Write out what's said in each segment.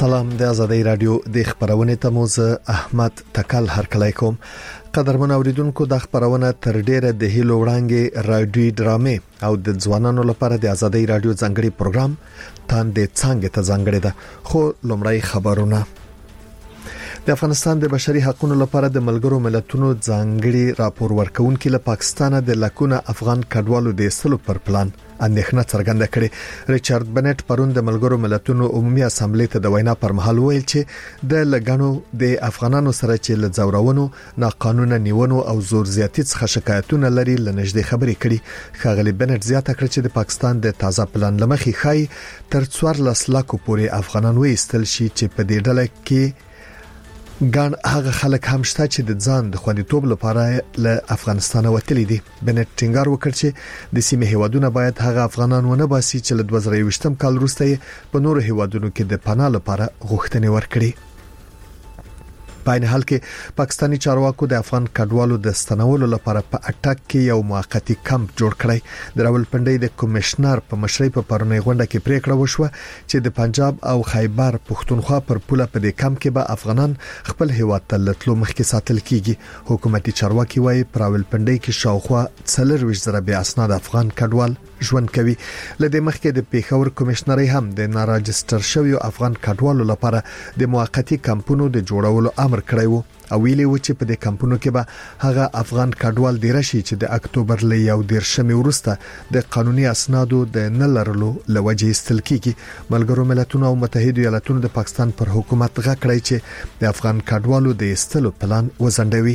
سلام د آزادۍ رادیو د خبرونه تموز احمد تکل هرکلی کوم. قدرمن اوریدونکو د خبرونه تر ډیره د هیلو وړاندې رادیو ډرامې او د ځوانانو لپاره د آزادۍ رادیو ځانګړي پروګرام تاندې څنګه ته ځانګړي ده. خو لومړی خبرونه. د افغانستان د بشري حقوقو لپاره د ملګرو ملتونو ځانګړي راپور ورکونکو له پاکستان د لکونه افغان کډوالو د ایستلو پر پلان اندېښنه څرګنده کړې. ریچارډ بنټ پرون د ملګرو ملتونو عمومي اسامبلې ته د وینا پر مهال ویل چې د لګانو د افغانانو سره چې ل ځورونو ناقانونه نیونو او زور زیاتی څخه شکایتونه لري لنږدې خبرې کړي. ښاغلي بنټ زیاته کړې چې د پاکستان د تازه پلان لمخې خای تر 14 لک پورې افغانان وېستل شي چې په دې ډله کې ګان هغه خلک هم شته چې د ځان د خوندیتوب لپاره له افغانستان وتلي دي. بنټ ټینګار وکړ چې د سیمه هیوادونو باید هغه افغانان ونه باسي چې له 2020 کال وروسته په نورو هیوادونو کې د پناه لپاره غوښتنې ورکړي. په این حال کې پاکستانی چارواکو د افغان کډوالو د ستنولو لپاره په اټک کې یو موقتی کمپ جوړ کړی. د راولپنډۍ د کمشنر په مشرۍ په پرونی غونډه کې پریکړه وشوه چې د پنجاب او خیبر پښتونخوا پر پوله په دې کمپ کې به افغانان خپل هیواد ته لټلو مخکې ساتل کیږي. حکومتي چارواکي وايي په راولپنډۍ کې شاوخوا 40,000 بیا اسناد افغان کډوال ژوند کوي. لدې مخکې د پیښور کمشنري هم د ناراجستر شویو افغان کډوالو لپاره د موقتی کمپونو د جوړولو امر کړی وو او ویلي و چې په دې کمپونو کې به هغه افغان کډوال دی راشي چې د اکتوبر ل 1 وروسته د قانوني اسنادو د نه لرلو لوجې استل کیږي. ملګرو ملتونو او متحده ایالاتونو د پاکستان پر حکومت غږ کړی چې د افغان کډوالو د استلو پلان وزندوي.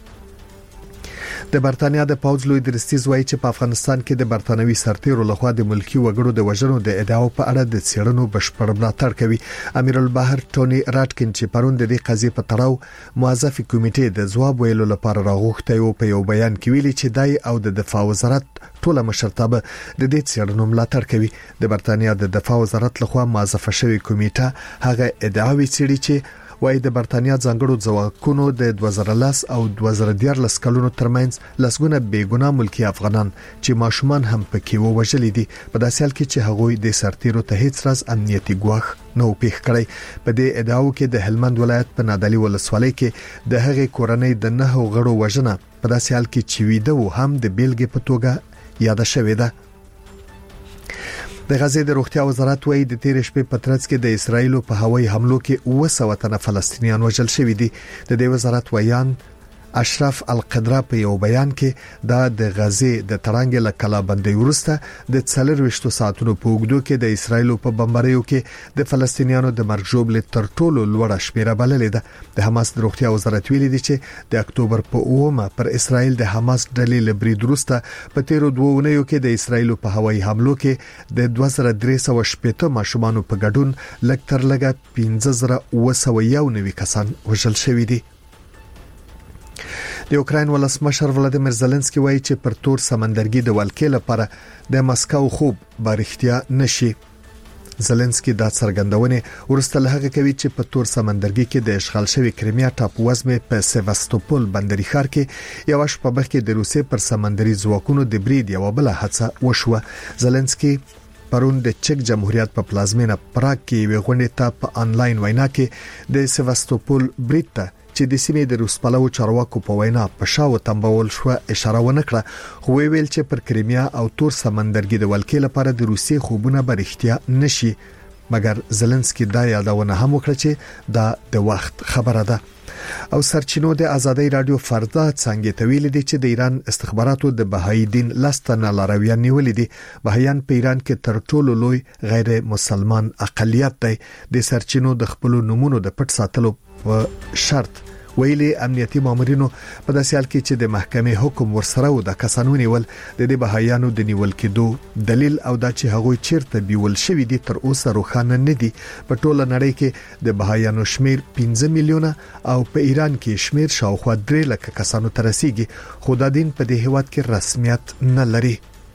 د برتانیا د پوځ لوی درستیز وایي چې په افغانستان کې د برتانوي سرتیرو لخوا د ملکی وګړو د وژنو د ادعاو په اړه د څېړنو بشپړ ملاتړ کوي. امیر البحر ټونی راټکن چې پرون د دې قضیې په تړاو موظفه کمیټې د ځواب ویلو لپاره راغوښتي او په یو بیان کې ویلي چې دای او د دفاع وزارت ټوله مشرتابه د دې څېړنو ملاتړ کوي. د برتانیا د دفاع وزارت لخوا موظفه شوی کمیټه هغه ادعاوې څېړي چې وای د برتانیا ځانګړو ځواکونو د 2010 او 2014 کلونو ترمنځ لسګونه بیګناه ملکی افغانان چې ماشومان هم پکې وژل دي په داسې حال کې چې هغوی د سرتیرو ته هیڅ راز امنیتي ګواښ نو پیښ کړی. په دې ادعاو کې د هلمند ولایت په نادعلي ولسوالۍ کې د هغې کورنۍ د 9 غړو وژنه په داسې حال کې چې ویده و هم د بیلګې په توګه یاد شوې ده. د غزې د روغتیا وزارت وايي د تیر شپې په ترڅ کې د اسرایل په هوایي حملو کې 200 تنه فلسطینیان وژل شوي دي. د دې وزارت ویان اشرف القدره په یو بیان کې د غزې د ترانګ له کلابندۍ وروسته د 24 ساعتونو په اوږدو کې د اسرایل په بمباریو کې د فلسطینیانو د مرګ ژوبل تر ټولو لوړه شمیره بللې ده. د حماس د روغتیا وزارت ویلي دی چې د اکتوبر په 9 پر اسرایل د حماس ډلې لبرید وروسته په تیرو 2 اونیو کې د اسرایل په هوایي حملو کې د 2380 ماشومان په ګډون لکتر لګه 15991 کسان وژل شوي دي. د اوکراین ولسمشر ولادیمیر زيلنسکي وایي چې پر تور سمندرګي د ولکې لپاره د مسکو خوب بارښتیا نشي. زيلنسکي دا څرګندونه ورسته لهغه کوي چې په تور سمندرګي کې د اشغال شوی کریمیا ټاپووزمه په سیواستوپول بندري ښار کې یو شپه مخکې د روسیې پر سمندري ځواکونو د برید یو بل هڅه وشوه. زيلنسکي پرون د چک جمهوریت په پلازمینه پراګ کې ویغونډه ته په انلاین وینا کې د سیواستوپول برید ته چې د سیمې د روسپالو چارواکو په وینا په شاو تنبول شو اشاره ونکړه. خو ویل چې پر کریمیا او تور سمندرګي د ولکې لپاره د روسي خوبونه برښتیا نشي. مګر زيلنسکي دا یادونه هم وکړه چې دا د وخت خبره ده. او سرچینو د آزادۍ رادیو فردا څنګه تویل دي چې د ایران استخباراتو د بهایی دین لستنه لارویان نیولې دي. بهایان په ایران کې تر ټولو لوی غیر مسلمان اقلیت دی. د سرچینو د خپل نمونه د پټ ساتلو په شرط ویلي امنیتي مامورینو په داسې حال کې چې د محکمې حکم ورسره و د کسانو نیول د دې بهایانو د نیول کېدو دلیل او دا چې هغوی چیرته بیول شوی دي تر اوسه روښانه نه دي. په ټوله نړۍ کې د بهایانو شمیر 15 میلیونه او په ایران کې شمیر شاوخوا 3 لک کسانو ته رسیدي. خو دا دین په دې هیواد کې رسمیت نه لري.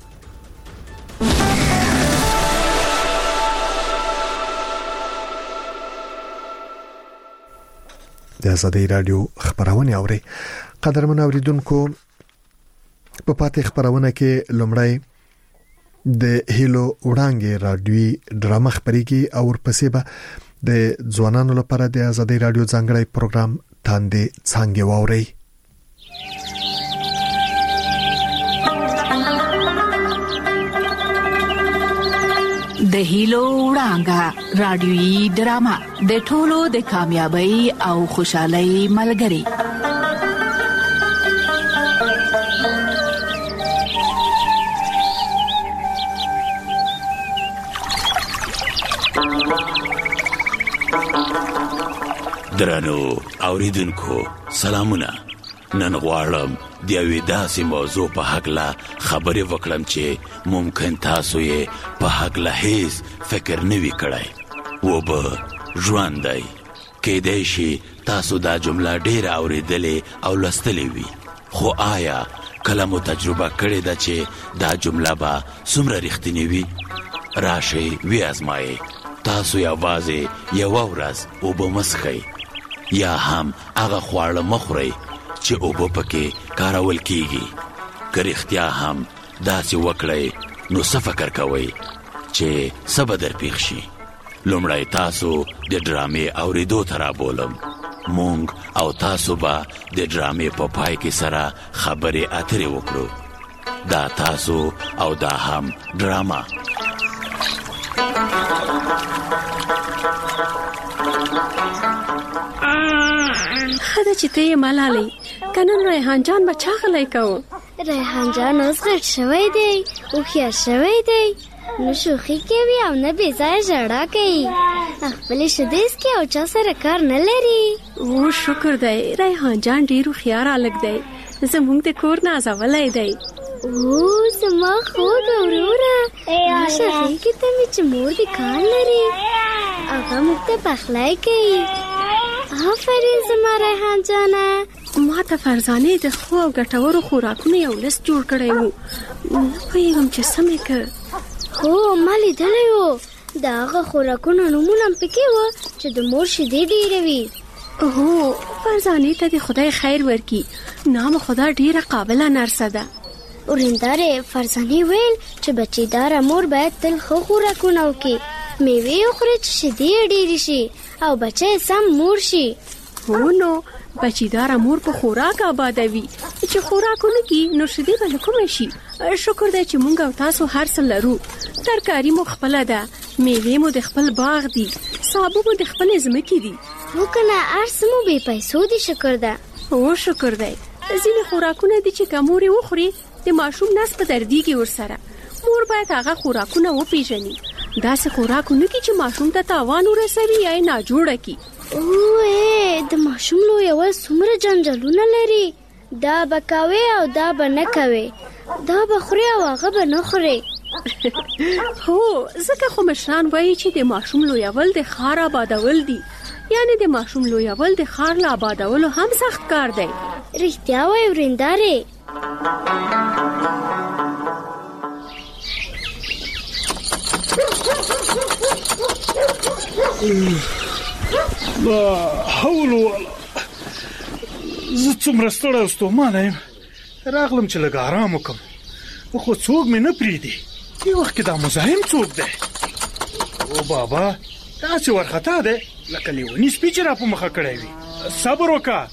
د آزادۍ رادیو خبرونه اوري. قدرمن اوریدونکو په پاتې خبرونه کې لومړی د هیلو وړاندې رادیوي ډرامه خبريږي او ورپسې به د ځوانانو لپاره د ازادي رادیو ځانګړی پروګرام تاندې څنګه واوري. د هیلو وړانګه رادیوي ډرامه د ټولو د کامیابی او خوشحالۍ ملګری. درنو اوریدونکو سلامونه. نن غواړم د یوې داسې موضوع په حقله خبرې وکړم چې ممکن تاسو یې په حقله هیڅ فکر نه وي کړی و به ژوند دی. کیدای شي تاسو دا جمله ډېره اورېدلې او لوستلې وي، خو آیا کله مو تجربه کړې ده چې دا جمله به څومره رښتینې وي؟ راشئ ویازمایئ. تاسو یوازې یوه ورځ اوبه مڅښئ یا هم هغه خواړه مخورئ چې اوبه پکې کارول کیږي. که رښتیا هم داسې وکړئ نو څه فکر کوئ چې څه به در پیښ شي؟ لومړی تاسو د ډرامې اورېدو ته رابولم. مونږ او تاسو به د ډرامې په پای کې سره خبرې اترې وکړو. دا تاسو او دا هم ډرامه. خدا چې ته یې ملالۍ کنن ریحان جان بچا غلی کوو. ریحان جان اوس غټ شوی دی، هوښیار شوی دی، نه شوخي کوي او نه بې ځایه ژړا کوي. خپلې شیدې څښي او چا سره کار نه لري. او شکر دی، ریحان جان ډېر هوښیار هلک دی، زموږ د کور نازولی دی. او زما خوږ وروره، راشه غېږې ته مې چې مور دې کار لري، هغه موږ ته پخلی کوي. آفرین زما ریحان جانه. ما ته فرزانې د ښو او ګټورو خوراکونو یو لست جوړ کړی و، نه پوهېږم چې څه مې کړ. هو ما لیدلی و، د هغه خوراکونو نومونه هم پکې و چې د مور شیدې ډېروي. هو فرزانې ته د خدای خیر ورکړي، نام خدا ډېره قابله نرسه ده. ورېندارې فرزانې ویل چې بچیداره مور باید تل ښه خوراکونه وکړي، میوې وخوري چې شیدې یې ډېرې شي او بچی سم موړ شي. هو نو بچیداره مور په خوراک آبادوي، چې خوراک ونه کړي نو شیدې به له کومه شي؟ شکر دی چې مونږ او تاسو هر څه لرو. ترکاري مو خپله ده، میوې مو د خپل باغ دي، سابه مو د خپلې ځمکې دي. هو که نه هر څه مو بې پیسو دي. شکر ده. هو شکر دی. ځینې خوراکونه دي چې که مور یې وخوري د ماشوم نس په دردیږي ورسره. مور باید هغه خوراکونه وپېژني، داسې خوراک ونه کړي چې ماشوم ته تاوان ورسوي یا یې ناجوړه کړي. د ماشوم لویول څومره جنجالونه لري، دا به کوي او دا به نه کوي، دا به خوري او هغه به نه خوري. هو ځکه خو مشران وایي چې د ماشوم لویول د ښار آبادول دي، یعنی د ماشوم لویول د ښار له آبادولو هم سخت کار دی. رښتیا وایي ورېندارې. لا حول ولا زه څومره ستړی او ستومانه یم، راغلم چې لږ ارام وکړم، خو څوک مې نه پرېږدي. دې وخت کې دا مزاحم څوک دی؟ او بابا داسې وارخطا دی لکه لیوني سپي چې را په مخه کړی وي. صبر وکړه.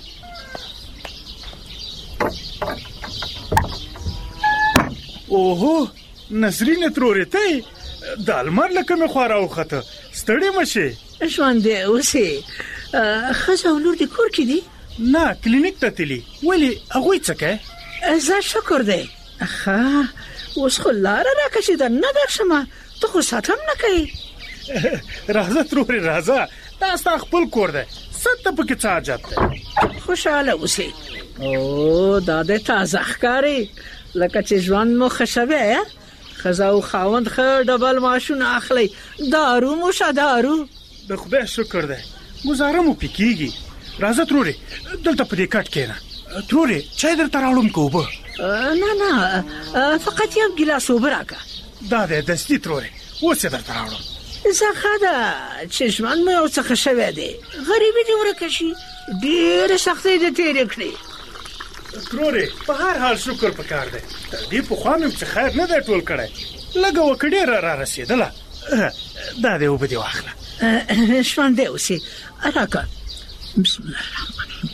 اوهو نسرینې ترورې ته دا لمر لکه مې خوا راوخته، ستړې مه شې. ژوندی اوسې. ښځه او لور دې کور کې دي؟ نه کلینیک ته تلي. ولې هغوی څه کوي؟ زه شکر دی. ښه اوس خو لاره راکړه چې دننه درشمه، ته خو ساتم نه کوې. راځه ترورې راځه، دا ستا خپل کور دی، څه ته پکې څه حاجت دی؟ خوشحاله اوسې. او دا دې تازه ښکاري لکه چې ژوند مو ښه شوی. ښځه او خاوند ښه ډبل معاشونه اخلي، دارو مو شه دارو. د خدای شکر دی، ګزاره مو پې کېږي. راځه ترورې دلته په دې کټ کښېنه. ترورې چای درته راوړم که اوبه؟ نه فقط یو ګیلاس اوبه راکړه. دا دی دستي ترورې، اوس یې درته راوړم. زه ښه ده چې ژوند مو یو څه ښه شوی دی، غریبي دې ورکه شي، ډېرې سختۍ دې تېرې کړې. ترورې په هر حال شکر پکار دی، تر دې پخوا مې څه خیر نه دی ټول کړی، لږه وکړه ډېره را رسېدله. دا دی اوبه دې واخله. ژوندی اوسې راکه. بسم الله الرحمن الرحیم.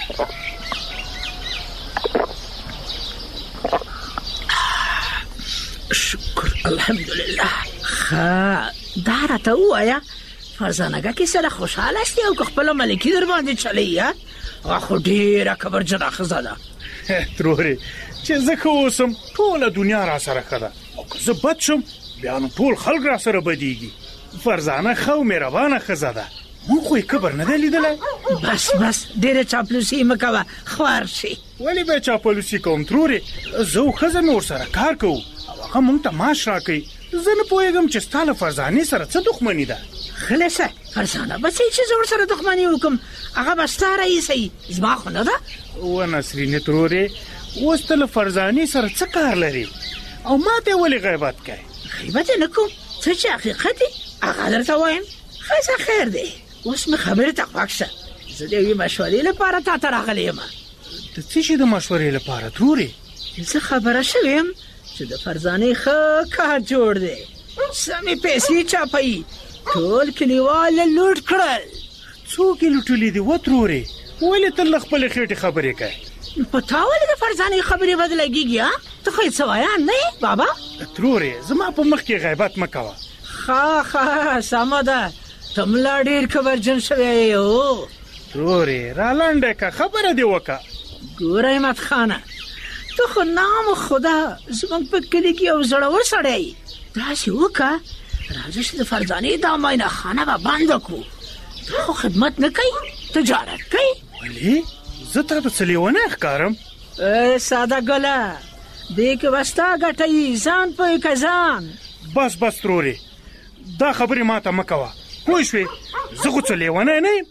شکر الحمدلله. دا راته ووایه فرزانګه کې سره خوشحاله استې او که خپله ملکي در باندې چلی خو ډېره کبرجنه ښځه ده. ترورې چې زه ښه اوسم ټوله دنیا را سره ښه ده، او که زه بد شم بیا نو ټول خلک را سره بدیږي. فرزانه ښه او مهربانه ښځه ده، مونږ خو یې کبر نه دی لیدلی. بس ډېره چاپلوسي مه کوه، خوار شي. ولې به چاپلوسي کوم ترورې؟ زه او ښځه مې ورسره کار کوو او هغه مونږ ته معاش راکوي. زه نه پوهېږم چې ستا له فرزانې سره څه دښمني ده. خلاصه فرزانه به څه چې زه ورسره دښمني وکړم هغه به ستا رئیسه زما خو نه ده. و نسرینې ترورې، اوس ته له فرزانې سره څه کار لري او ما ته ولې غیبت کوې؟ غیبت یې نه کوم، څه چې حقیقت دی هغه درته وایم. ښځه خیر دی، اوس مې خبرې ته خوښ شه. زه د یوې مشورې لپاره تا ته راغلی یم. د څه شي د مشورې لپاره ترورې؟ زه خبره شوې یم چې د فرزانې ښه کار جوړ دی، سمې پیسې چاپوي، ټول کلیوال یې لوټ کړل. څوک یې لوټلي دي و ترورې؟ ولې ته له خپلې خېټې خبرې کوې؟ په تا ولې د فرزانې خبرې بد لګېږي؟ ته خو یې څه وایان نه یې بابا؟ ترورې زما په مخ کې غیبت مه کوه. ښه سمه ده، ته ملا ډېر کبرجن شوی یې. ترورې را لنډه که خبره دې وکړه. ګوره احمد خانه، ته خو نام خدا زموږ په کلي کې یو زړور سړی یې. داسې وکړه راځه چې د فرزانې دا معاینه خانه به بنده کړو. ته خو خدمت نه کوي، تجارت کوي. ولې؟ زه تا ته څه لیونی ښکارم؟ ساده ګله، دې کې به ستا ګټه یي، ځان پوهې که ځان. بس ترورې، دا خبرې ما ته مه کوه، پوه شوې؟ زه خو څه لیونی نه یم.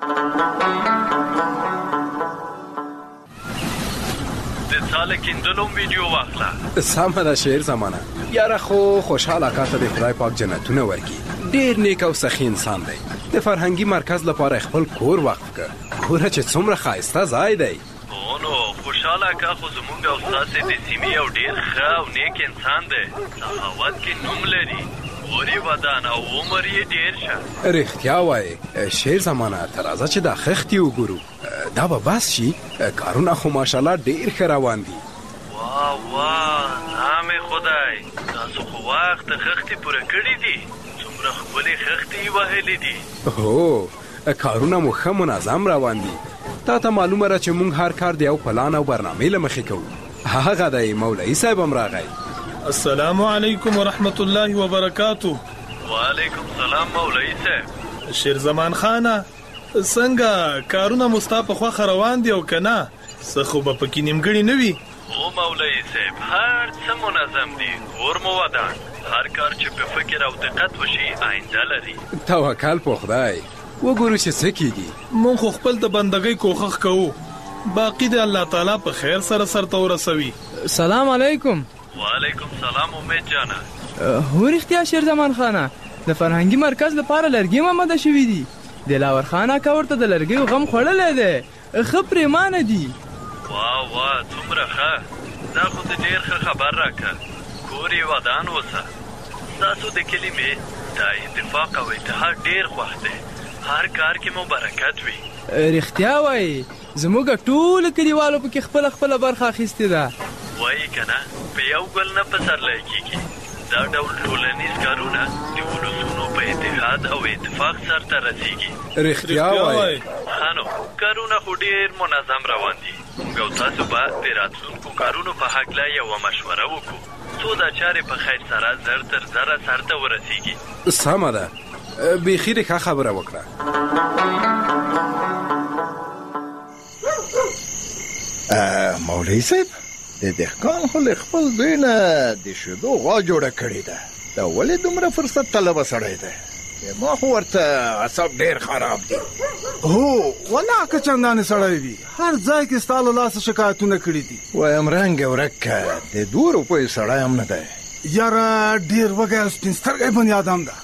د ساله کیندلو ویډیو واخله. سمه ده شعر زمانه. یاره خو خوشحال اکا ته د خدای پاک جنتونه ورکړي. ډېر نیک او سخي انسان دی. د فرهنګي مرکز لپاره خپل کور وقف کړ. ګوره چې څومره ښایسته ځای دی. نو خوشحال اکا خو زموږ او ستاسې د سیمې یو ډېر ښه او نیک انسان دی. سخاوت کې نوم لري، کوري ودان او عمر یې ډېر شه. رښتیا وایې شعر زمانه، ته راځه چې دا خښتې وګورو. دا به بس شي، کارونه خو ماشاءالله ډېر ښه روان دي. واه نام خدای، تاسو خو وخت خښتې پوره کړي دي. څومره ښکلې خښتې یې وهلې دي. هو کارونه مو ښه منظم روان دي. تا ته معلومه ده چې موږ هر کار د یو پلان او برنامې له مخې کوو. هغه دی مولوي صاحب هم راغی. السلام علیکم ورحمت الله وبرکاتو. وعلیکم السلام مولوي صاحب. شیر زمان خانه، څنګه کارونه مو ستا په خوښه روان دي او که نه؟ څه خو به پکې نیمګړي نه وي؟ هو مولوي صاحب، هر څه منظم دي، کور مو ودان، هر کار چې په فکر او دقت وشي آینده لري. توکل په خدای، وګورو چې څه کېږي. مونږ خو خپل د بندګۍ کوښښ کوو، باقي د الله تعالی په خیر سره سرته ورسوي. سلام علیکم. وعلیکم سلام امید جانا. هو رښتیا شیر زمان خانه، د فرهنګي مرکز لپاره لرګي آماده شوي دي. دلاور خان اکا ورته د لرګیو غم خوړلی دی، ښه پرېمانه دي. واه څومره ښه، دا خو د ډېر ښه خبر راکړه. کور یې ودان اوسه. ستاسو د کلي مې دا اتفاق او اتحاد ډېر خوښ دی، هر کار کې مو برکت وي. رښتیا وایي، زموږ ټول کلیوالو پکې خپله برخه اخیستې ده. وایي که نه، په یو ګل نه پسرلی کېږي. دا ډول ټولنیز کارونه د ولسونو په اتحاد او اتفاق سرته رسیږي. رښتیا وایي. ښه نو کارونه خو ډېر منظم روان دي. موږ او تاسو به د راتلونکو کارونو په هکله یوه مشوره وکړو، څو دا چارې په خیر سره زر تر زره سرته ورسیږي. سمه ده، بیخي دې ښه خبره وکړه. مولوي صاحب، د دهقان خو له خپل دوی نه د شیدو غوا جوړه کړې ده. دا ولې دومره فرصت طلبه سړی دی؟ ما خو ورته اعصاب ډېر خراب دي. هو والله که چندانې سړی وي، هر ځای کې ستا له لاسه شکایتونه کړي دي. وایم رنګ ورک که د 2 روپیو سړی هم نه دی. یاره ډېر وږی او سپین سترګی بني آدم ده.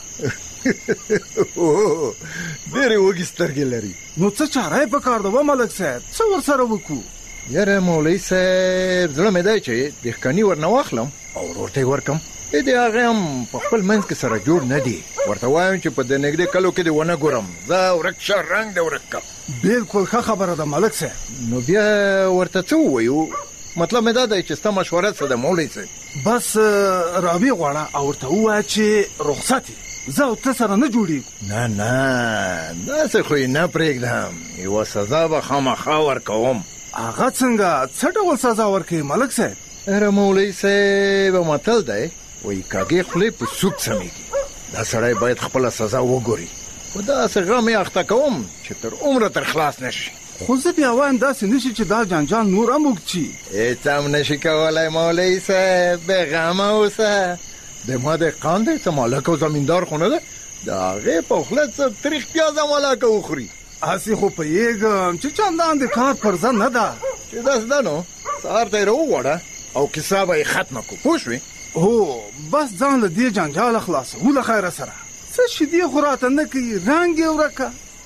ډېرې وږي سترګې لري. نو څه چاره یې پکار ده و ملک صاحب، څه ورسره وکړو؟ یاره مولوي صاحب، زړه مې دی چې دهقاني ورنه واخلم او ورته یې ورکم. د هغې هم په خپل منځ کې سره جوړ نه دي. ورته وایم چې په د نږدې کلو کې دی ونه ګورم زه ورک شه رنګ دی ورک کا. بالکل ښه خبره ده ملک صاحب. نو بیا ورته څه ووایو؟ مطلب مې دا دی چې ستا مشوره څه ده مولوي صاحب؟ بس راوی غواړه او ورته ووایه چې رخصت زه او ته سره نه جوړېږو. نه داسې خو یې نه پرېږدم، یوه سزا به خامخا ورکوم. هغه څنګه څه ډول سزا ورکوي ملک صاحب؟ اره مولوي صاحب متل دی وایي کاږې خولې په سوک سمیږي. دا سړی باید خپله سزا وګوري، خو داسې غم یې اخته کوم چې تر عمره تر خلاص نشي. خو زه بیا وایم داسې نشي چې دا جنجال نور هم اوږد شي. هېڅ هم نشي کولی مولوي صاحب، بېغمه اوسه. د ما دهقان دی څه مالک او زمیندار خو نه ده، د هغې په خوله څه تریخ پیاز مالکه وخوري. هسې خو پوهېږم چې چندان د کار پر ځه نه ده. چې داسې ده نو سهار ته یې راوغواړه او کیسه به یې ختمه کړو، پوه شوې؟ هو بس ځان له دې جنجاله خلاصو له خیره سره. څه شیدې خو راته نه کوي، رنګ یې ورکه.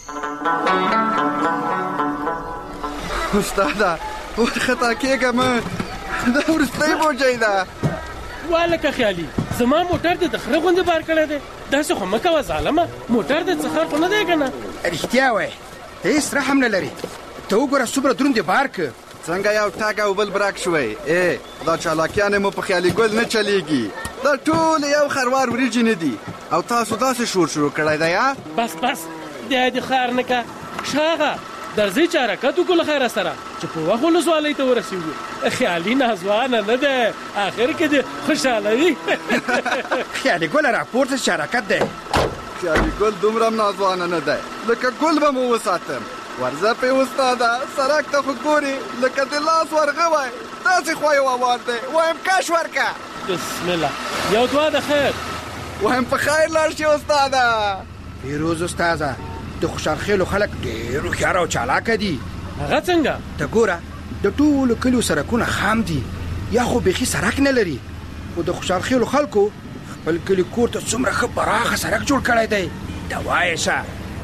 استاده ورخطا کېږه مه، دا وروستی بوجۍ ده. والکه خیالي زما موټر دې د خره غوندې بار کړی دی، داسې خو مه کوه ظالمه، موټر دې څه خر خو نه دی که نه؟ رښتیا وایې ته هېڅ رحم نه لرې. ته وګوره څومره دروند دې بار که. څنګه یو ټاګ او بل برک شوی؟ دا چالاکیانې مو په خیالي ګل نه چلیږي. دا ټول یو خروار وریجې نه دي او تاسو داسې شور شروع کړی دی. بس دی دې خار نه که شاغه درځئ چې حرکت وکړو له خیره سره چې په وخت ولسوالۍ ته ورسېږو. خیالي نازوانه نه ده، آخر کې دې خوشحالوي. خیالي ګله راپورته چې حرکت دی. خیالي ګل دومره هم نازوانه نه دی، لکه ګل به مو وساتم. ورځه پې استاده سړک ته خو ګورې لکه د لاس ورغوی، داسې خوا یو اوار دی. وایم کش ورکه. بسم الله، یو دعا د خیر. وایم په خیر لاړ شي استاده. پیروز استاده د خوشحالخیلو خلک ډېر هوښیار او چالاکه دي. هغه څنګه؟ ته ګوره د ټولو کلیو سړکونه خام دي یا خو بیخي سړک نه لري، خو د خوشحالخیلو خلکو خپل کلي کور ته څومره ښه پراخه سړک جوړ کړی دی. ته وایې شه.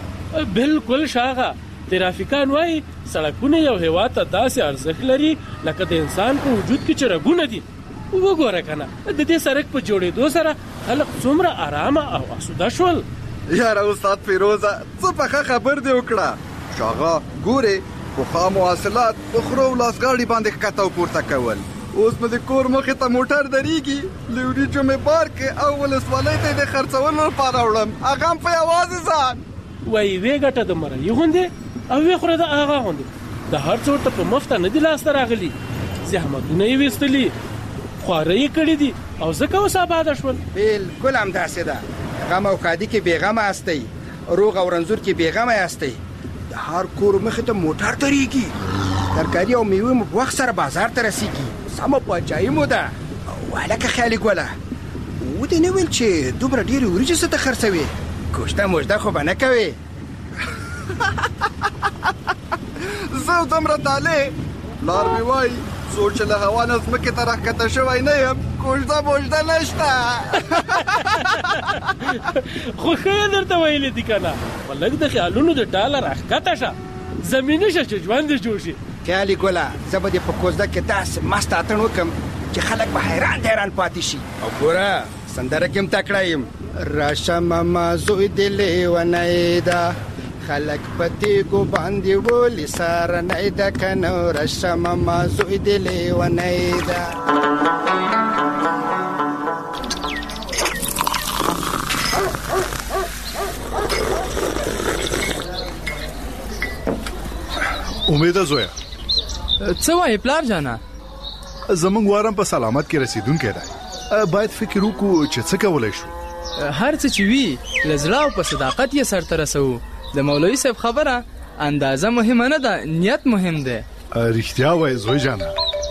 بالکل شاغه ترافیکان وایي سړکونه یو هېواد ته داسې ارزښت لري لکه د انسان په وجود کې چې رګونه دي. وګوره که نه د دې سړک په جوړېدو سره خلک څومره ارامه او اسوده شول. یاره استاد فیروزه څه پخه خبر دې وکړه. شاغه ګورې پخوا مواصلات په خرو او لاسګاډي باندې ښکته او پورته کول، اوس مې د کور مخې ته موټر درېږي، له وریجو مې بار کې او ولسوالۍ ته یې د خرڅولو لپاره وړم، هغه هم په یوازې ځان. وایي وې ګټه د مرۍ غوندې او وې خوره د هغه غوندې، د هر څه ورته په مفته نه دي لاسته راغلي، زحمتونه یې ویستلي، خواره یې کړي دي او ځکه اوس آباده شول. بالکل همداسې ده. غم او ښادي کې بېغمه هستئ، روغ او رنځور کې بېغمه هستئ. د هر کور مخې ته موټر درېږي، ترکاري او میوې مو په وخت سره بازار ته رسېږي، سمه پاچاهي مو ده. هلکه خیالي ګله ودې نه ویل چې دومره ډېرې وریجې څه ته خرڅوې؟ کوشته موجده خو به نه کوې. زه دومره طالع پلار مې وایي څوک چې له هوا نه ځمکې ته راښکته شوی نه یم کوژده موژده نشته. خو ښه یې درته ویلي دي که نه، په لږ د خیالونو د ډاله راښکته شه، زمیني شه چې ژوند دې جوړ شي. خیالي ګله زه به دې په کوزده کې داسې مست اتڼ وکړم چې خلک به حیران پاتې شي. او ګوره سندره کې هم تکړه یم. راشه ماما زوی دې لیونی ده، خلک په تیږو باندې ولې سارنی ده که نه، راشه ماما زوی دې لیونی ده. امیده زویا څه وایې پلار جانا؟ زمونږ وارم په سلامت کې رسیدونکی دی، باید فکر وکړو چې څه کولی شو. هر څه چې وي له زړه او په صداقت یې سرته رسوو. د مولوي صاحب خبره اندازه مهمه نه ده، نیت مهم دی. رښتیا وایې زوی جانا.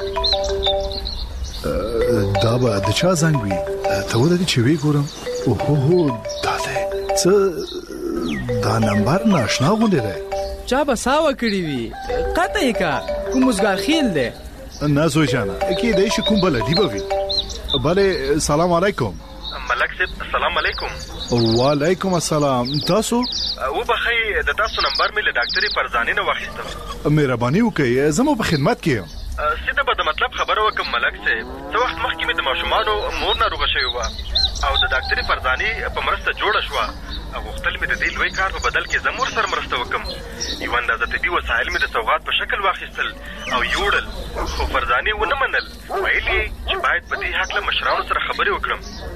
دا به د چا زنګ وي؟ ته ولرې چې وی ګورم. اوهو دا دی څه، دا نمبر ناشنا غوندې دی. چا به ساوه کړي وي، قطع یې که کوم اوزګار خیل دی. نه زوی جانا کیدای شي کوم بل ادیبه وي. بله سلام علیکم. ملک صاحب السلام علیکم. وعلیکم السلام. تاسو وبخئ د تاسو نمبر مې له ډاکټرې فرزانې نه واخیسته. مهرباني وکړئ زما په خدمت کې یم. سیده به د مطلب خبره وکم ملک صاحب. څه وخت مخکې مې د ماشومانو مور ناروغه شوې وه او د ډاکټرې فرزانې په مرسته جوړه شوه او غوښتل مې د دې لوی کار په بدل کې زه مور سره مرسته وکم. یو اندازه طبي وسایل مې د سوغات په شکل واخیستل او یوړل، خو فرزانې ونه منل. ویل یې چې باید په دې هکله مشرانو سره خبرې وکړم.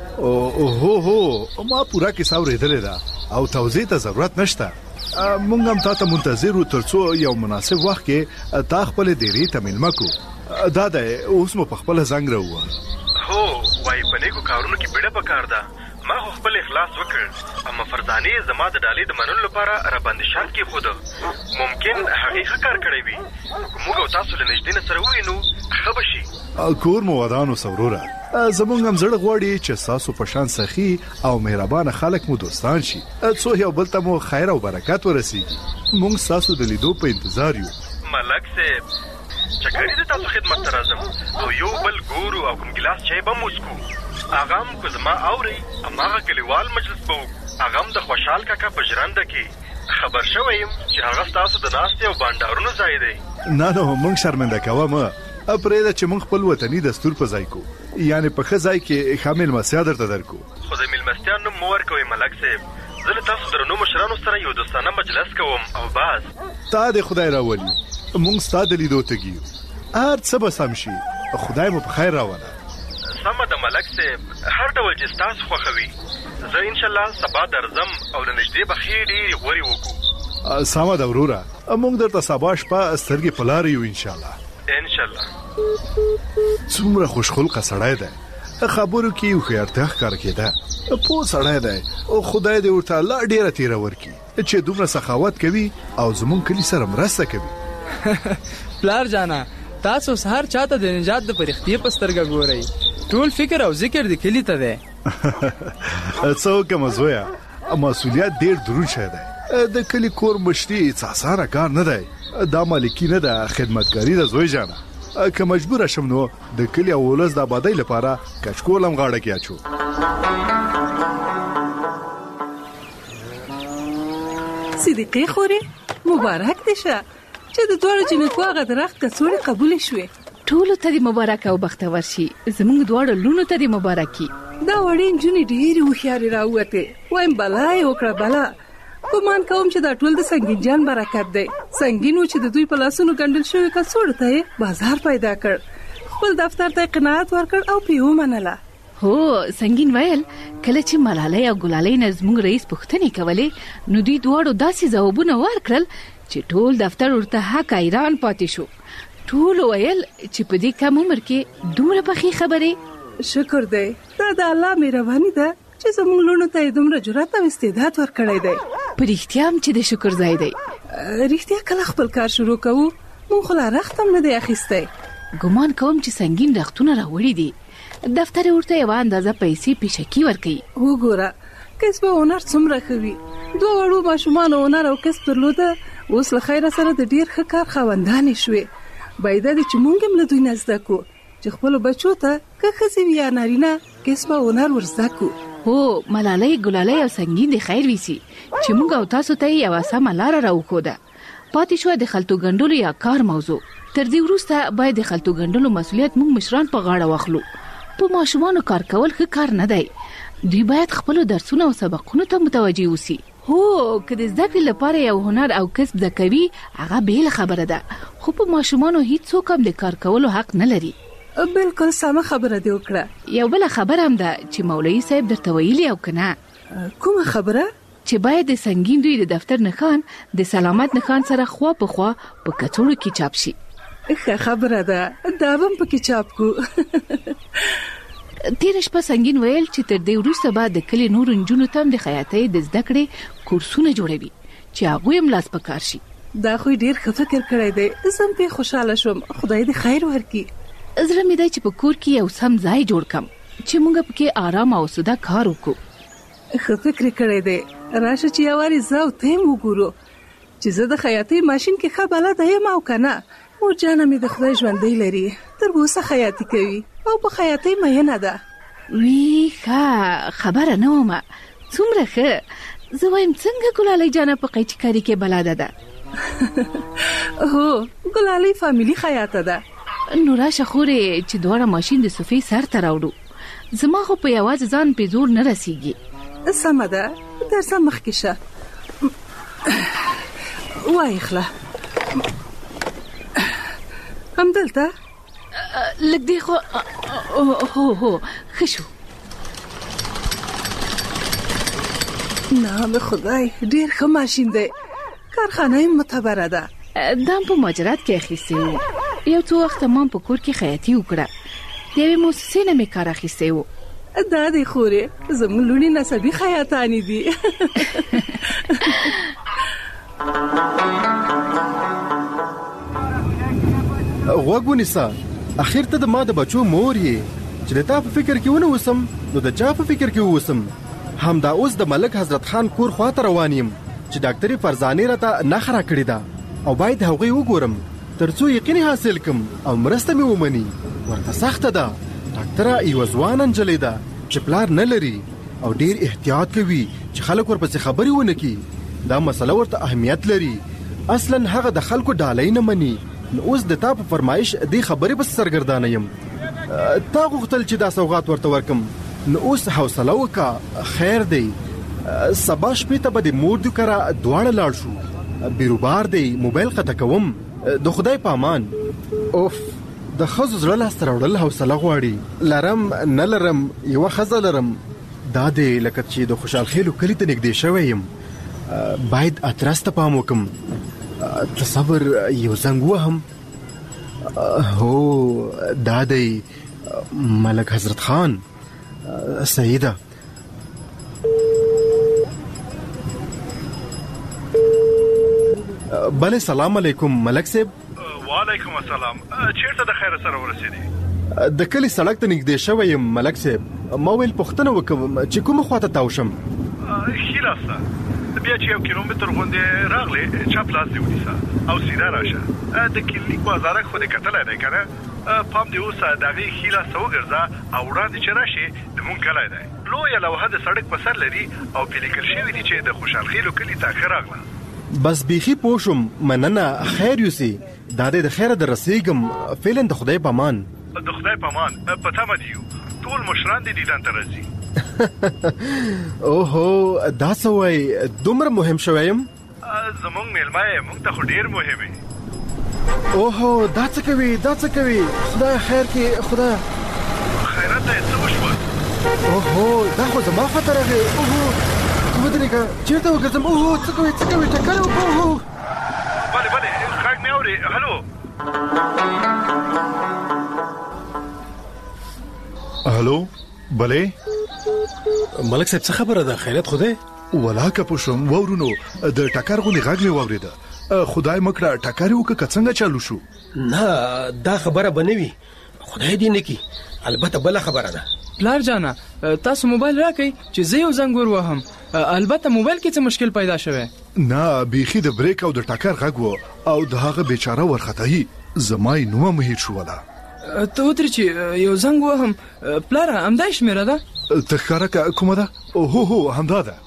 هو ما پورا کیسه اورېدلې ده او توضیح ته ضرورت نشته. مونږ هم تاسو منتظر وو ترڅو یو مناسب وخت کې تا خپل ډیری ته ملما کو. دا ده اوس مو په خپل زنګ راووه. هو وای په نیکو کارونو کې بیړه پکار ده. ما خو خپل اخلاص وکړ، اما فرزانې زما د ډالۍ د منلو لپاره را باندې شرط کېښوده. ممکن هغې ښه کار کړی وي. که موږ او تاسو له نږدې نه سره ووینو ښه به شي. کور مو ودانو سوروره. زمونږ هم زړه غواړي چې تاسو په شان سخي او مهربانه خلک مو دوستان شي، څو یو بل ته مو خیر او برکت ورسیږي. مونږ تاسو د لیدو په انتظار یو. ملک صاحب چکرې د تاسو خدمت ته راځم او یو بل ګورو او کوم ګلاس چای به مو وڅښو. هغه هم که زما اورئ هماغه کلیوال مجلس به وکړو. هغه هم د خوشحال کاکا په ژرنده کې. خبر شوی یم چې هغه ستاسو د ناستې او بانډارونو ځای دی. نه مونږ شرمنده کوه مه. پرېږده چې مونږ خپل وطني دستور په ځای کو، یعنې په ښه ځای کې ښه مېلمستیا درته درکو. خو د مېلمستیا نوم مو ورکوئ ملک صاحب. زه له تاسو درنو مشرانو سره یو دوستانه مجلس کوم او باز. تا دې خدای راولي، مونږ ستا د لیدو تږي یو. هر څه به سم شي، خدای مو په خیر راوله. سمه ده ملک صاحب، هر ډول چې ستاسو خوښوي. زه انشاءالله سبا درځم او له نږدې به ښې ډېرې غورې وکړو. سمه ده وروره، مونږ درته سبا شپه سترګې په لاره یو انشاءالله. انشاءالله. څومره خوشخلقه سړی دی، خبرو کې هوښیارتیا ښکاره کېده. پوه سړی دی او خدای دې ورته لا ډېره تېره ورکړي چې دومره سخاوت کوي او زمونږ کلي سره مرسته کوي. پلار جانا تاسو سهار چاته د نجات د پرختې په سترګه ګورئ. ټول فکر او ذکر د کلي ته دی. څه وکړم زویه، مسؤلیت ډېر دروند شی دی. د کلي کور مشري هېڅ اسانه کار نه دی. دا مالکي نه ده، خدمتګاري ده زوی جانه. که مجبوره شم نو د کلي او ولس د آبادۍ لپاره کچکول هم غاړه کې اچو. صدیقې خورې مبارک دې شه چې د دواړو جنکو هغه درخت کڅوړې قبولې شوې. ټولو ته دې مبارک او بختور شي. زموږ دواړو لونو ته دې مبارکي. دا وړې نجونې ډېرې هوښیارې راووتې. وایم بلا یې وکړه بلا. ګمان کوم چې دا ټول د سنگین جان برکت دی. سنگین و چې د دوی په لاسونو ګنډل شوی کڅوړو ته یې بازار پیدا کړ، خپل دفتر ته قناعت ورکړ او پې ومنله. هو سنگین ویل کله چې ملالۍ او ګلالۍ نه زموږ رئیس پوښتنې کولې نو دوی دواړو داسې ځوابونه ورکړل چې ټول دفتر ورته حق حیران پاتې شو. ټول ویل چې په دې کم عمر کې دومره پخې خبرې. شکر دی، دا د الله مهرباني ده چې زموږ لونو ته دومره جرأت او استعداد ورکړی دی. په رښتیا هم چې د شکر ځای دی. رښتیا کله خپل کار شروع کوو مونږ خو لا رخت هم نه دی اخیستی. ګمان کوم چې سنگین رختونه راوړي دي. دفتر ورته یوه اندازه پیسې پیشکي ورکوي. وګوره کسب او هنر څومره ښه وي. دوه وړو ماشومانو هنر او کسب درلوده، اوس له خیره سره د ډېر ښه کار خاوندانې شوې. باید دی چې مونږ هم له دوی نه زده کړو چې خپلو بچو ته که ښځې وي یا نارینه کسب او هنر ور زده کړو. هو ملالۍ ګلالۍ او سنگین د خیر ویسي چې موږ او تاسو ته یو سمه لاره راوښوده. پاتې شوه د خلطو ګنډلو یا کار موضوع. تر دې وروسته باید د خلطو ګنډلو مسؤلیت موږ مشران په غاړه واخلو. په ماشومانو کار کول ښه کار نه دی. دوی باید خپلو درسونه او سبقونو ته متوجه اوسي. هو که د زده کړې لپاره یو هنر او کسب زده کوي هغه بیل خبره ده، خو په ماشومانو هیڅوک هم د کار کولو حق نه لري. بالکل سمه خبره دی وکړه. یو بل خبره هم ده چې مولوي صاحب درته ویلي او کنه. کومه خبره؟ چې باید د سنگین دوی د دفتر نښان د سلامت نښان سره خوا په خوا په کڅوړو کې چاپ شي. ښه خبره ده، دا به هم پکې چاپ کو. تېره شپه سنگین ویل چې تر دې وروسته به د کلي نورو نجونو ته هم د خیاطۍ د زده کړې کورسونه جوړوي چې هغوی هم لاس په کار شي. دا خو ډېر ښه فکر کړی دی. زه هم پرې خوشحاله شوم. خدای دې خیر ورکړي. زړه مې دی چې په کور کې یو سم ځای جوړ کړم چې موږ پکې آرام او سوده کار وکړو. ښه فکر کړی دی. راشه چې یو وارې زه او ته هم وګورو چې زه د خیاطۍ ماشین کې ښه بلده یم او که نه. مور جانه مې د خدای ژوندی لري، تر اوسه خیاطي کوي او په خیاطۍ مینه ده. وی ښه خبره نه ومه. څومره ښه. زه وایم څنګه ګلالۍ جانه په قیچکاري کې بلده ده؟ هو ګلالۍ فامیلي خیاطه ده. نو راشه خورې چې دواړه ماشين د صفي سر ته راوړو. زما خو په یوازې ځان په زور نه رسیږي. سمه ده درځه مخکې شه. وای خلا همدلته لږ دی خو هو ښه شو. نام خدای ډېر ښه ماشین دی. کارخانه یې معتبره ده. دام په مهاجرت کې اخیستی و. یو څو وخت ما په کور کې خیاطي وکړه. د یوې موسسې نه مې کار اخیستی و. دا دی خورې زموږ لوڼې نسبي خیاطانې دي. غوږ ونیسه، اخر ته د ما د بچو مور یې چې د تا په فکر کې ونه وسم نو د چا په فکر کې وسم. همدا اوس د ملک حضرت خان کور خواته روان یم چې ډاکټري فرزانې راته نخره کړې ده او باید هغوی وګورم ترڅو یقین حاصل کم او مرسته مې ومني. ورته سخته ده. ډاکټره یوه ځوانه نجلۍ ده چې پلار نه لري او ډېر احتیاط کوي چې خلک ورپسې خبرې ونه کړي. دا مسله ورته اهمیت لري. اصلا هغه د خلکو ډالۍ نه مني. نو اوس د تا په فرمایش دې خبرې بس سرګردانه یم. تا غوښتل چې دا سوغات ورته ورکم نو اوس حوصله وکړه. خیر دی سبا شپې ته به د مور د کره دواړه لاړ شو. بیروبار دی موبایل قطع کوم. د خدای په امان. اوف د ښځو زړه لاسته راوړل حوصله غواړي. لرم نه لرم یوه ښځه لرم. دا دی لکه چې د خوشحال خیلو کلي ته نږدې شوی یم. باید ادرس ته پام وکم. تصور یو زنګ وهم. هو دا دی ملک حضرت خان. سیده بله سلام علیکم ملک صاحب. وعلیکم السلام. چیرته د خیر سره ورسېدې؟ د کلی سړک ته نږدې شوی یم ملک صاحب. ما ویل پوښتنه وکم چې کومه خواته تاو شم. ښي لاسته بیا چې 1 کیلومتر غوندې راغلې چپ لاس دې ونیسه او سیده راشه. د کلینیک بازارک خو دې کتلی دی که نه؟ پام دې اوس د هغې ښي لاسته وګرځه او وړاندې چې راشې زمونږ کلی دی. لویه لوحه د سړک په سر لري او پې لیکل شوي دي چې د خوشحال خیلو کلي ته ښه راغله. بس بیخي پوه شوم. مننه. خیر یوسي. دا دې د خیره در رسېږم. فعلا د خدای په امان. د خدای په امان. په تمه دي یو. ټول مشران دې دیدن ته راځي. اوهو دا څه وایي دومره مهم شوی یم؟ زمونږ میلمه یې مونږ ته خو ډېر مهم یې. اوهو دا څه کوي دا څه کوي؟ خدای خیر کې خدای. خیرات ته یې څه وشول؟ اوهو دا خو زما خواته راغی. اوهو ودرېږه چېرته وګرځم؟ اوهو څه کوي څه کوي ټکر وکړه. اوهو بلې بلې غږ مې اورې. هلو هلو بلې ملک صاحب څه خبره ده؟ خیرات خو دی؟ ولاکه پوښم وورونو د ټکر غونې غږ مې واورېده. خدای مکړه ټکر یې وکړه که څنګه چالو شو؟ نه دا خبره به نه وي. خدای دې نه کړي. البته بله خبره ده. پلار جانه تاسو موبایل راکئ چې زه یو زنګ ور وهم. البته موبایل کې څه مشکل پیدا شوی؟ نه بیخي د بریک او د ټکر غږ و او د هغه بیچاره ورختهی زما یې نومه مهیر شوله. ته ودرې چې یو زنګ وهم. پلاره همدا شمیره ده؟ ته ښکاره کومه ده؟ هو همدا ده.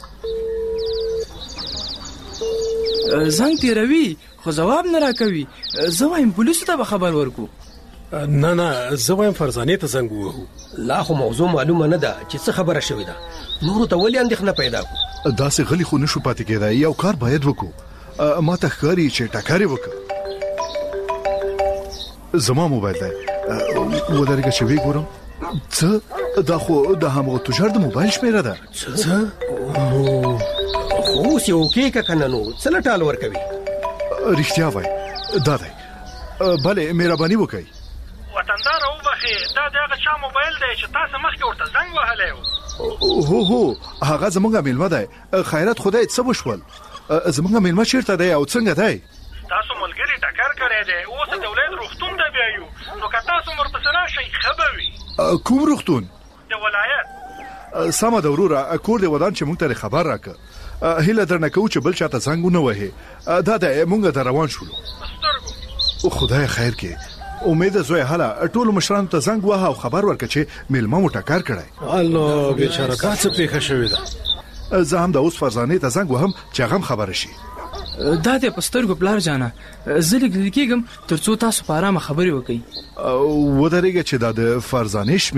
زنګ تیروي خو جواب نه راکوي. زه وایم پولیسو ته به خبر ورکو. نه زه وایم فرزانې ته زنګ ووهو. لا خو موضوع معلومه نه ده چې څه خبره شوې ده. نورو ته ولې اندېښنه پیدا کړو؟ داسې غلی خو نشو پاتې کېدای. یو کار باید وکړو. ما ته ښکاري چې ټکر یې وکړ. زما موبایل دی. ودرېږه چې ویې ګورم. څه دا خو د همغه تجار د موبایل شمیره ده. څه خو اوس یې اوکې که که نه نو څه لټال ورکوي؟ رښتیا وای دا دی. بلې مهرباني وکړئ. وطنداره وبخې دا د هغه چا موبایل دی چې تاسو مخکې ورته زنګ وهلی و. هو هغه زمونږ میلمه دی. خیرات خدای څه وشول؟ زمونږ میلمه چیرته دی او څنګه دی؟ تاسو ملګري ټکر کړی دی. اوس د ولایت روغتون ته بیایو نو که تاسو ورپسې راشئ ښه به وي. کوم روغتون؟ د ولایت. سمه ده وروره. کور دې ودان چې مونږ ته خبر راکړه. هیله درنه کوو چې بل چاته زنګ ونه وهې. دا د مونږ ته روان شولو. او خدای خیر کې. امید زوی حالا ټول مشرانو ته زنګ وها او خبر ورکړه چې میلمه مو ټکر کړی. الله بیچاره دا څه پیښه شوې ده؟ زه هم د اوس فرزانې ته زنګ وهم چې هغه خبره شي. دا دې په سترګو پلار جانه زه لیکل کېږم تر څو تاسو په ارامه خبرې وکړئ ودرېږه چې دا د فرزانې